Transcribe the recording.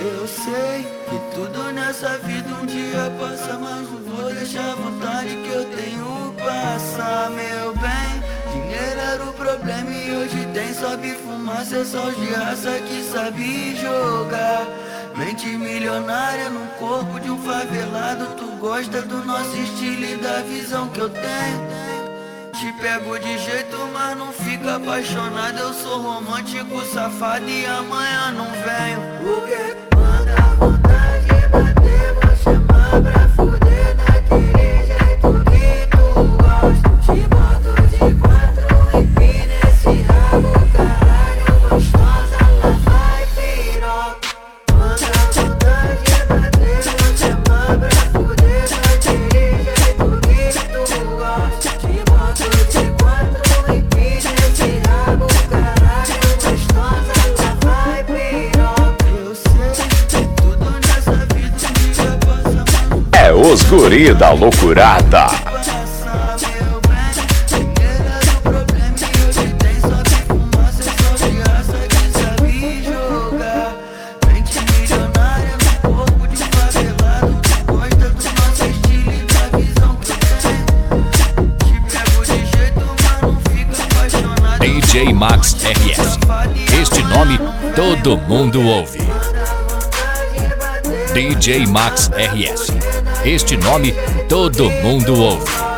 Eu sei que tudo nessa vida um dia passa, mas não vou deixar a vontade que eu tenho passar, meu bem. Dinheiro era o problema e hoje tem, sobe fumaça, é só os de raça que sabe jogar. Mente milionária no corpo de um favelado, tu gosta do nosso estilo e da visão que eu tenho. Te pego de jeito, mas não fica apaixonado. Eu sou romântico, safado e amanhã não venho. Porque quando a vontade bater, vou chamar pra fuder daquele jeito que tu gosta. Te boto de quatro e pi nesse rabo, caralho, gostosa, lá vai piroca. Quando a vontade bater, vou chamar pra fuder daquele jeito que tu gosta. Te boto de quatro e pi nesse rabo, caralho, gostosa, lá vai piroca. Eu sei que tudo nessa vida um dia passa, mano. É os guri da loucurada. DJ Max RS. Este nome todo mundo ouve. DJ Max RS. Este nome todo mundo ouve.